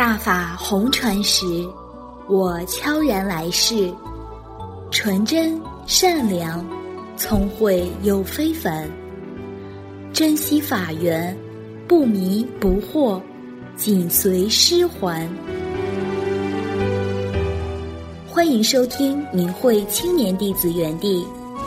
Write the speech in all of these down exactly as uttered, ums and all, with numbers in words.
大法红传时，我悄然来世，纯真善良，聪慧又非凡，珍惜法缘，不迷不惑，紧随师还。欢迎收听明慧青年弟子园地。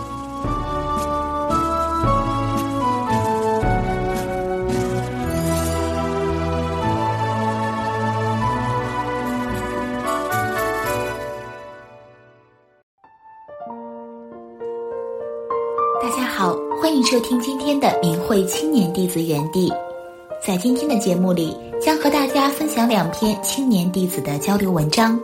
大家好，欢迎收听今天的明慧青年弟子园地。在今天的节目里，将和大家分享两篇青年弟子的交流文章。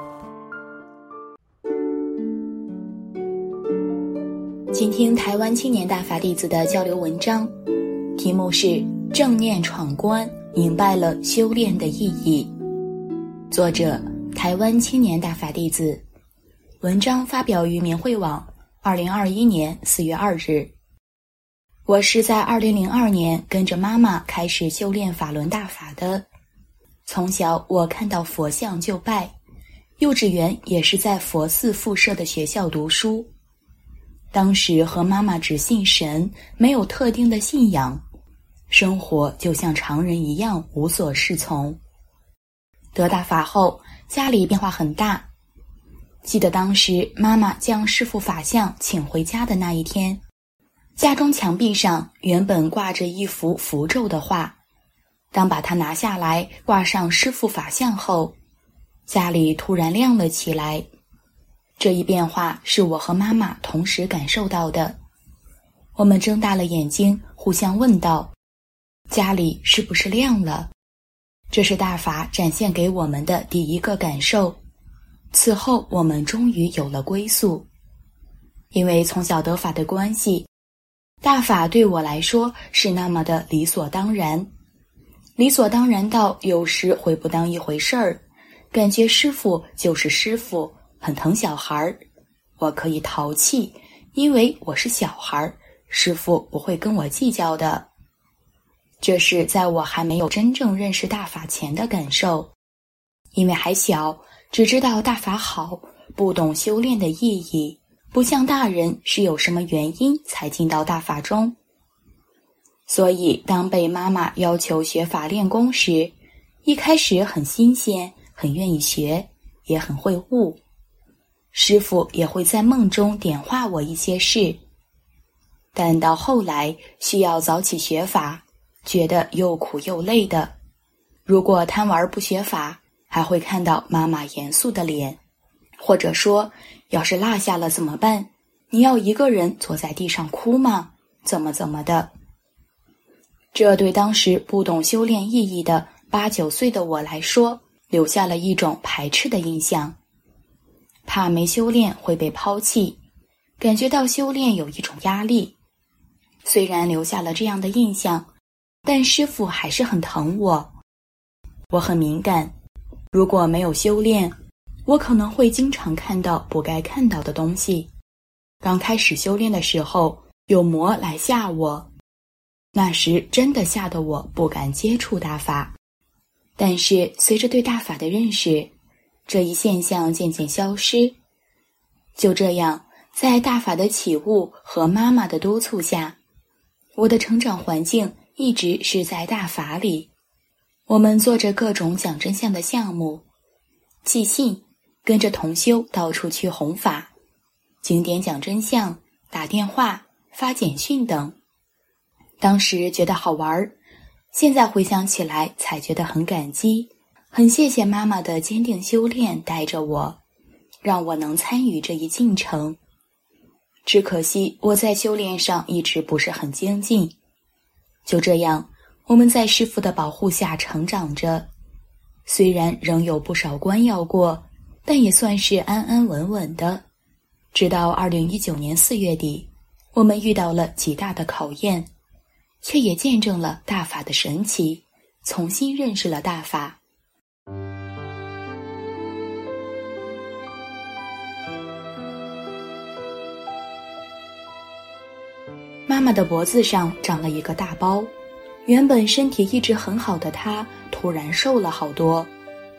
请听台湾青年大法弟子的交流文章，题目是正念闯关，明白了修炼的意义。作者台湾青年大法弟子，文章发表于明慧网二零二一年四月二日。我是在二零零二年跟着妈妈开始修炼法轮大法的。从小我看到佛像就拜，幼稚园也是在佛寺附设的学校读书。当时和妈妈只信神，没有特定的信仰，生活就像常人一样无所适从。得大法后，家里变化很大。记得当时妈妈将师父法像请回家的那一天，家中墙壁上原本挂着一幅符咒的画，当把它拿下来挂上师父法像后，家里突然亮了起来。这一变化是我和妈妈同时感受到的。我们睁大了眼睛，互相问道：家里是不是亮了？这是大法展现给我们的第一个感受。此后我们终于有了归宿。因为从小得法的关系，大法对我来说是那么的理所当然，理所当然到有时会不当一回事儿，感觉师父就是师父，很疼小孩，我可以淘气，因为我是小孩，师父不会跟我计较的。这是在我还没有真正认识大法前的感受。因为还小，只知道大法好，不懂修炼的意义，不像大人是有什么原因才进到大法中。所以当被妈妈要求学法练功时，一开始很新鲜，很愿意学，也很会悟。师父也会在梦中点化我一些事，但到后来需要早起学法，觉得又苦又累的。如果贪玩不学法，还会看到妈妈严肃的脸，或者说要是落下了怎么办？你要一个人坐在地上哭吗？怎么怎么的。这对当时不懂修炼意义的八九岁的我来说，留下了一种排斥的印象。怕没修炼会被抛弃，感觉到修炼有一种压力。虽然留下了这样的印象，但师父还是很疼我。我很敏感，如果没有修炼，我可能会经常看到不该看到的东西。刚开始修炼的时候，有魔来吓我，那时真的吓得我不敢接触大法。但是随着对大法的认识，这一现象渐渐消失。就这样，在大法的启悟和妈妈的督促下，我的成长环境一直是在大法里。我们做着各种讲真相的项目，寄信，跟着同修到处去弘法，经典讲真相，打电话，发简讯等。当时觉得好玩，现在回想起来才觉得很感激，很谢谢妈妈的坚定修炼带着我，让我能参与这一进程。只可惜我在修炼上一直不是很精进。就这样，我们在师父的保护下成长着，虽然仍有不少关要过，但也算是安安稳稳的。直到二零一九年四月底，我们遇到了极大的考验，却也见证了大法的神奇，重新认识了大法。妈妈的脖子上长了一个大包，原本身体一直很好的她突然瘦了好多，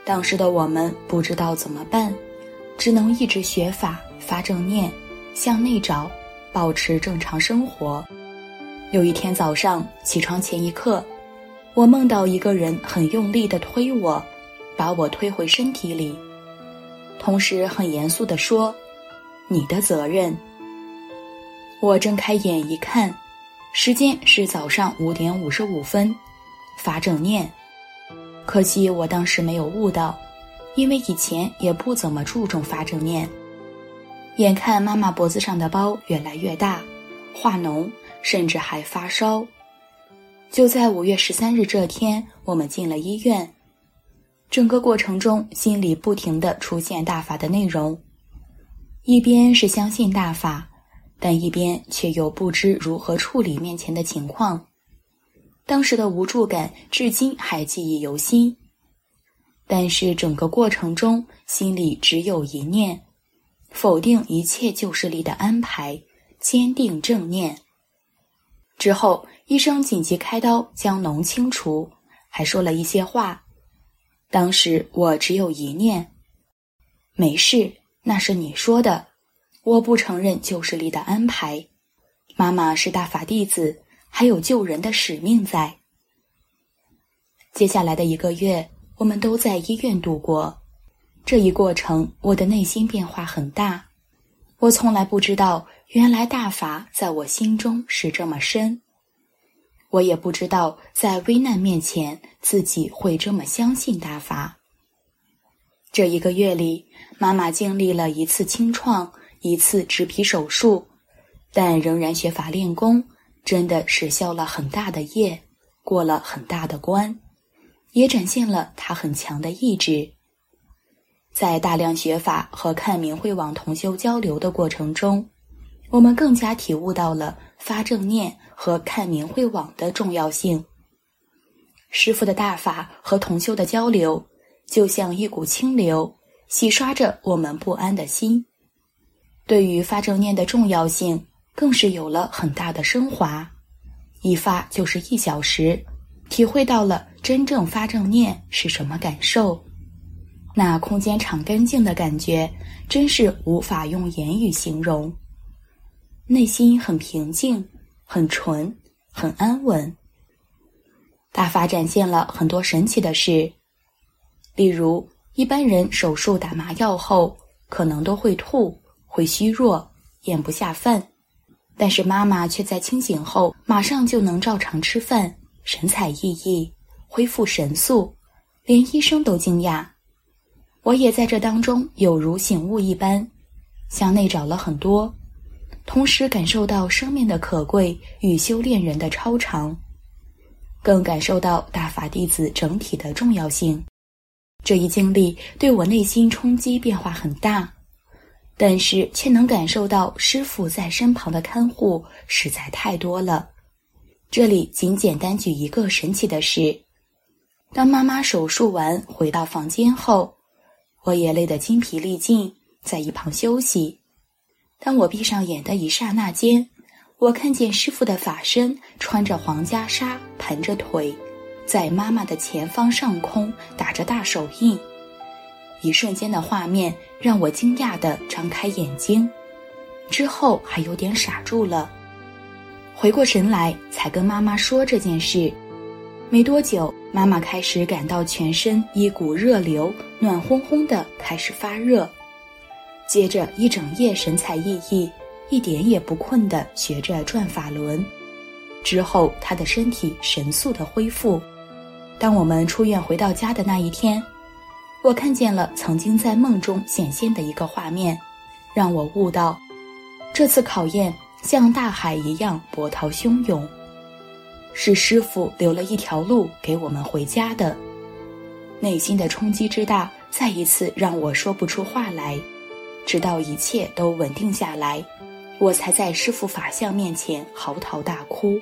当时的我们不知道怎么办，只能一直学法、发正念、向内找，保持正常生活。有一天早上起床前一刻，我梦到一个人很用力地推我，把我推回身体里，同时很严肃地说：“你的责任。”我睁开眼一看，时间是早上五点五十五分，发正念。可惜我当时没有悟到，因为以前也不怎么注重发正念。眼看妈妈脖子上的包越来越大，化脓，甚至还发烧。就在五月十三日这天，我们进了医院。整个过程中，心里不停地出现大法的内容，一边是相信大法，但一边却又不知如何处理面前的情况。当时的无助感至今还记忆犹新，但是整个过程中心里只有一念：否定一切救世力的安排，坚定正念。之后医生紧急开刀将脓清除，还说了一些话。当时我只有一念：没事，那是你说的，我不承认救世力的安排，妈妈是大法弟子，还有救人的使命在。接下来的一个月，我们都在医院度过。这一过程，我的内心变化很大。我从来不知道，原来大法在我心中是这么深。我也不知道，在危难面前，自己会这么相信大法。这一个月里，妈妈经历了一次清创，一次植皮手术，但仍然学法练功，真的是消了很大的业，过了很大的关，也展现了她很强的意志。在大量学法和看明慧网同修交流的过程中，我们更加体悟到了发正念和看明慧网的重要性。师父的大法和同修的交流，就像一股清流，洗刷着我们不安的心。对于发正念的重要性，更是有了很大的升华。一发就是一小时，体会到了真正发正念是什么感受。那空间场干净的感觉，真是无法用言语形容。内心很平静，很纯，很安稳。大法展现了很多神奇的事，例如一般人手术打麻药后可能都会吐，会虚弱，咽不下饭，但是妈妈却在清醒后马上就能照常吃饭，神采奕奕，恢复神速，连医生都惊讶。我也在这当中有如醒悟一般，向内找了很多，同时感受到生命的可贵与修炼人的超常，更感受到大法弟子整体的重要性。这一经历对我内心冲击变化很大，但是却能感受到师父在身旁的看护实在太多了。这里仅简单举一个神奇的事：当妈妈手术完回到房间后，我也累得筋疲力尽，在一旁休息。当我闭上眼的一刹那间，我看见师父的法身穿着黄袈裟，盘着腿，在妈妈的前方上空打着大手印。一瞬间的画面让我惊讶地张开眼睛，之后还有点傻住了。回过神来，才跟妈妈说这件事。没多久，妈妈开始感到全身一股热流，暖烘烘的开始发热。接着一整夜神采奕奕，一点也不困地学着转法轮。之后她的身体神速地恢复。当我们出院回到家的那一天，我看见了曾经在梦中显现的一个画面，让我悟到，这次考验像大海一样波涛汹涌，是师父留了一条路给我们回家的。内心的冲击之大，再一次让我说不出话来，直到一切都稳定下来，我才在师父法相面前嚎啕大哭。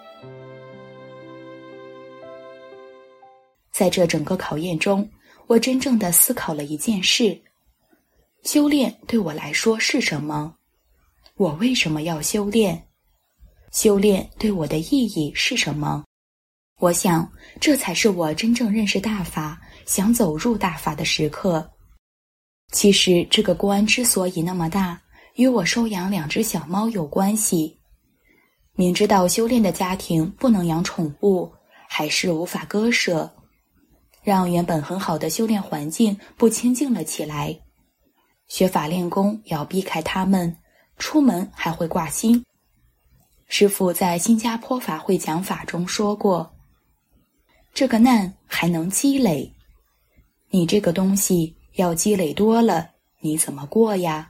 在这整个考验中，我真正地思考了一件事：修炼对我来说是什么？我为什么要修炼？修炼对我的意义是什么？我想，这才是我真正认识大法、 想走入大法的时刻。其实这个关之所以那么大，与我收养两只小猫有关系。明知道修炼的家庭不能养宠物，还是无法割舍，让原本很好的修炼环境不清静了起来。学法练功要避开它们，出门还会挂心。师父在新加坡法会讲法中说过，这个难还能积累，你这个东西要积累多了，你怎么过呀？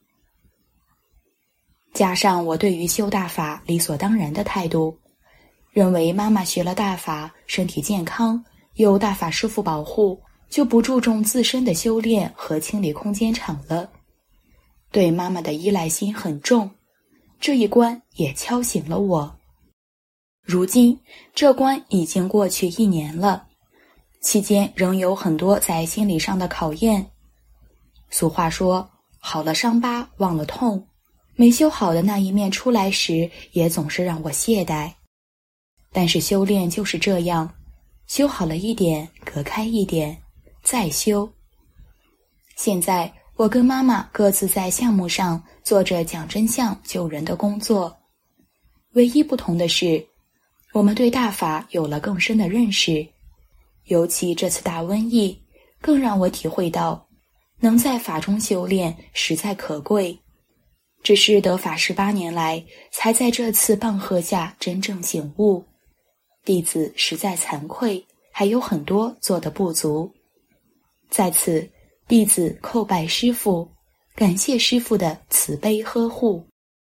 加上我对于修大法理所当然的态度，认为妈妈学了大法，身体健康，有大法师父保护，就不注重自身的修炼和清理空间场了。对妈妈的依赖心很重，这一关也敲醒了我。如今这关已经过去一年了，期间仍有很多在心理上的考验。俗话说，好了伤疤忘了痛，没修好的那一面出来时，也总是让我懈怠。但是修炼就是这样，修好了一点，隔开一点，再修。现在我跟妈妈各自在项目上做着讲真相救人的工作，唯一不同的是，我们对大法有了更深的认识。尤其这次大瘟疫，更让我体会到能在法中修炼实在可贵。只是得法十八年来，才在这次棒喝下真正醒悟，弟子实在惭愧，还有很多做得不足。在此，弟子叩拜师父，感谢师父的慈悲呵护。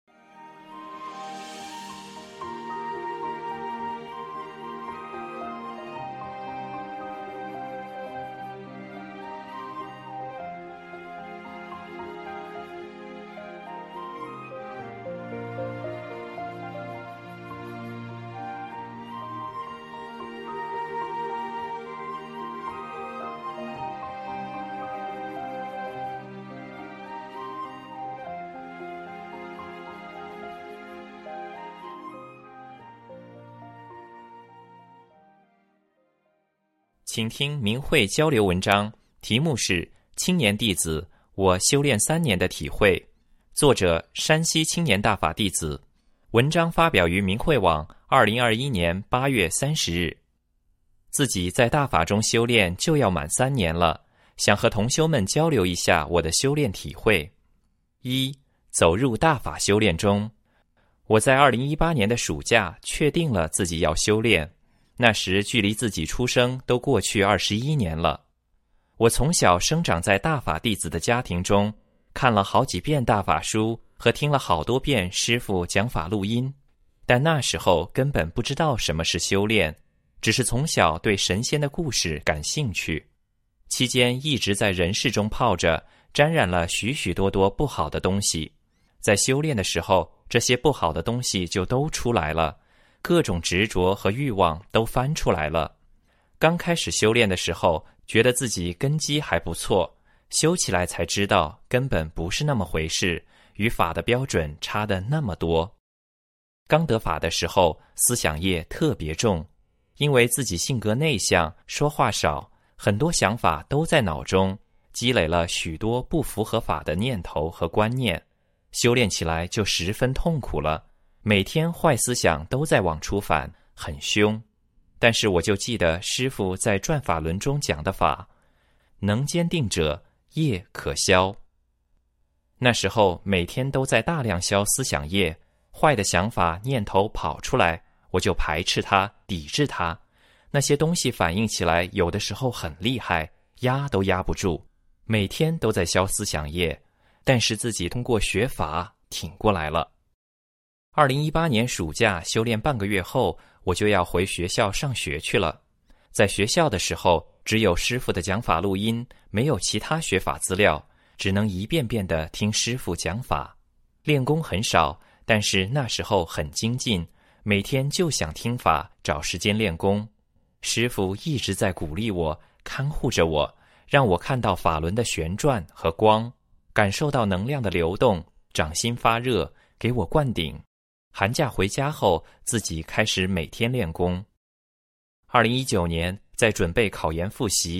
请听明慧交流文章，题目是《青年弟子我修炼三年的体会》，作者山西青年大法弟子。文章发表于明慧网二零二一年八月三十日。自己在大法中修炼就要满三年了，想和同修们交流一下我的修炼体会。一、走入大法修炼中。我在二零一八年的暑假确定了自己要修炼，那时距离自己出生都过去二十一年了。我从小生长在大法弟子的家庭中，看了好几遍大法书和听了好多遍师父讲法录音，但那时候根本不知道什么是修炼，只是从小对神仙的故事感兴趣。期间一直在人世中泡着，沾染了许许多多不好的东西。在修炼的时候，这些不好的东西就都出来了，各种执着和欲望都翻出来了。刚开始修炼的时候，觉得自己根基还不错，修起来才知道根本不是那么回事，与法的标准差得那么多。刚得法的时候，思想业特别重，因为自己性格内向，说话少，很多想法都在脑中，积累了许多不符合法的念头和观念，修炼起来就十分痛苦了，每天坏思想都在往出反，很凶。但是我就记得师父在转法轮中讲的法，能坚定者，业可消。那时候每天都在大量消思想业，坏的想法念头跑出来，我就排斥它，抵制它。那些东西反应起来，有的时候很厉害，压都压不住。每天都在消思想业，但是自己通过学法挺过来了。二零一八年暑假修炼半个月后，我就要回学校上学去了。在学校的时候，只有师父的讲法录音，没有其他学法资料，只能一遍遍地听师父讲法。练功很少，但是那时候很精进，每天就想听法，找时间练功。师父一直在鼓励我，看护着我，让我看到法轮的旋转和光，感受到能量的流动，掌心发热，给我灌顶。寒假回家后，自己开始每天练功。二零一九年在准备考研复习，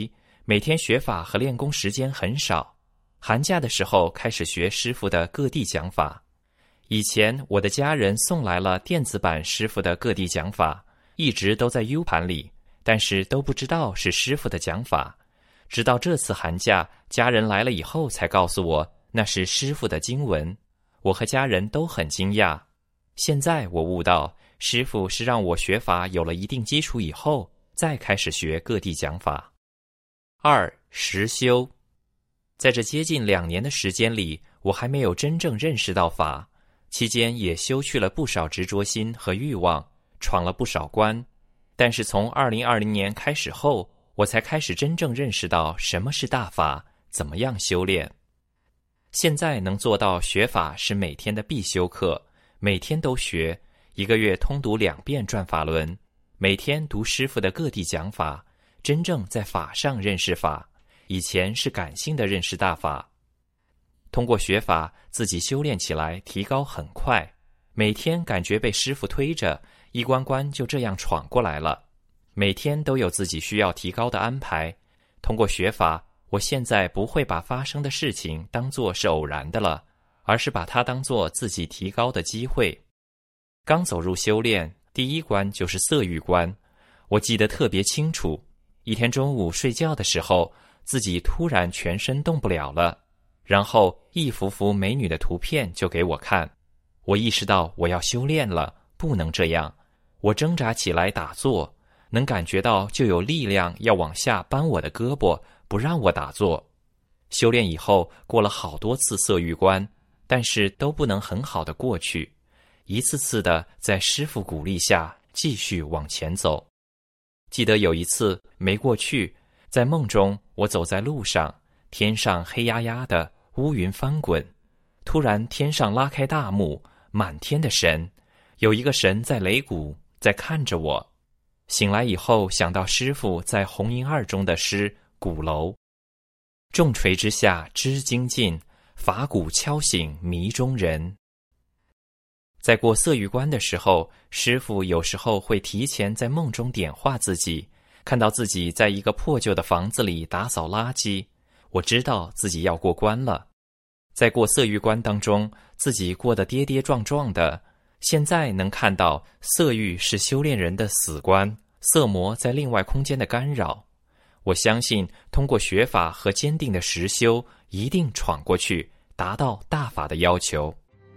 每天学法和练功时间很少，寒假的时候开始学师父的各地讲法。以前我的家人送来了电子版师父的各地讲法，一直都在 U 盘里，但是都不知道是师父的讲法。直到这次寒假，家人来了以后才告诉我那是师父的经文，我和家人都很惊讶。现在我悟到，师父是让我学法有了一定基础以后，再开始学各地讲法。二、实修。在这接近两年的时间里，我还没有真正认识到法，期间也修去了不少执着心和欲望，闯了不少关。但是从二零二零年开始后，我才开始真正认识到什么是大法，怎么样修炼。现在能做到学法是每天的必修课，每天都学，一个月通读两遍转法轮，每天读师父的各地讲法，真正在法上认识法。以前是感性的认识大法。通过学法，自己修炼起来提高很快，每天感觉被师父推着，一关关就这样闯过来了。每天都有自己需要提高的安排。通过学法，我现在不会把发生的事情当作是偶然的了，而是把它当作自己提高的机会。刚走入修炼，第一关就是色欲关，我记得特别清楚。一天中午睡觉的时候，自己突然全身动不了了，然后一幅幅美女的图片就给我看。我意识到我要修炼了，不能这样。我挣扎起来打坐，能感觉到就有力量要往下扳我的胳膊，不让我打坐。修炼以后过了好多次色欲关，但是都不能很好的过去，一次次的在师父鼓励下继续往前走。记得有一次没过去，在梦中我走在路上，天上黑压压的，乌云翻滚，突然天上拉开大幕，满天的神，有一个神在擂鼓，在看着我。醒来以后想到师父在红银二中的诗鼓楼，重锤之下知精进，法鼓敲醒迷中人。在过色欲关的时候，师父有时候会提前在梦中点化自己，看到自己在一个破旧的房子里打扫垃圾，我知道自己要过关了。在过色欲关当中，自己过得跌跌撞撞的，现在能看到色欲是修炼人的死关，色魔在另外空间的干扰。我相信通过学法和坚定的实修，一定闯过去，达到大法的要求。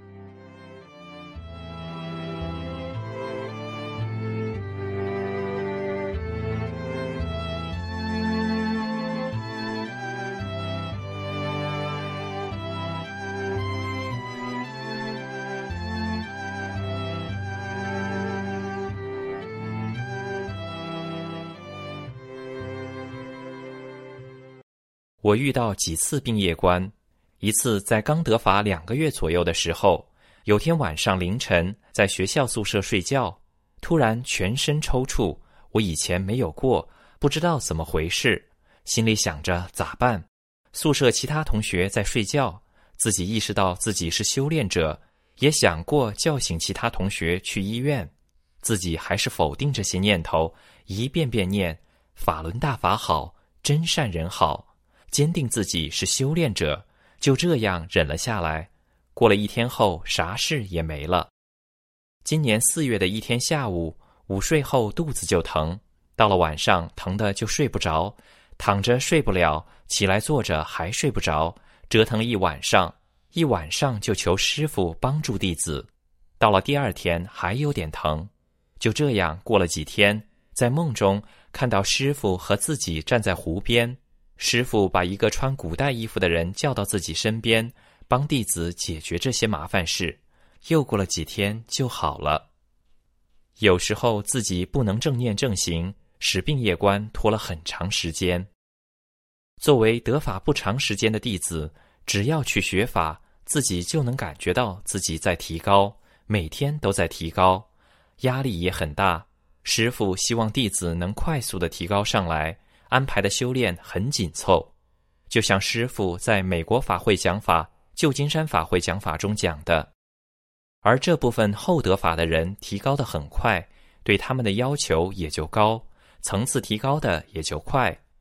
我遇到几次并业关，一次在刚得法两个月左右的时候，有天晚上凌晨在学校宿舍睡觉，突然全身抽搐，我以前没有过，不知道怎么回事，心里想着咋办。宿舍其他同学在睡觉，自己意识到自己是修炼者，也想过叫醒其他同学去医院，自己还是否定这些念头，一遍遍念法轮大法好，真善人好，坚定自己是修炼者，就这样忍了下来。过了一天后，啥事也没了。今年四月的一天下午，午睡后肚子就疼，到了晚上疼得就睡不着，躺着睡不了，起来坐着还睡不着，折腾了一晚上，一晚上就求师父帮助弟子。到了第二天还有点疼，就这样过了几天，在梦中看到师父和自己站在湖边，师父把一个穿古代衣服的人叫到自己身边，帮弟子解决这些麻烦事。又过了几天就好了。有时候自己不能正念正行，使并业关拖了很长时间。作为得法不长时间的弟子，只要去学法，自己就能感觉到自己在提高，每天都在提高，压力也很大。师父希望弟子能快速的提高上来，安排的修炼很紧凑。就像师父在美国法会讲法、旧金山法会讲法中讲的。而这部分后得法的人提高得很快，对他们的要求也就高，层次提高的也就快。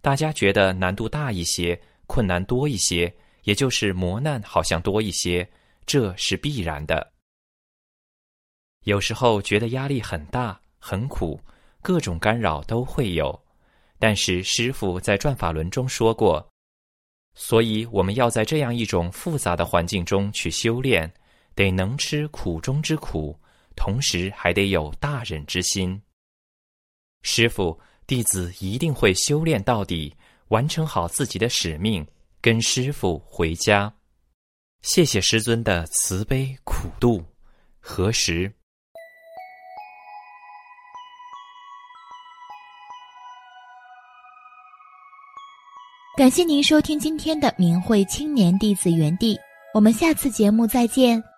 大家觉得难度大一些，困难多一些，也就是磨难好像多一些，这是必然的。有时候觉得压力很大很苦，各种干扰都会有，但是师父在转法轮中说过，所以我们要在这样一种复杂的环境中去修炼，得能吃苦中之苦，同时还得有大忍之心。师父，弟子一定会修炼到底，完成好自己的使命，跟师父回家。谢谢师尊的慈悲苦度。何时？ 感谢您收听今天的明慧青年弟子园地，我们下次节目再见。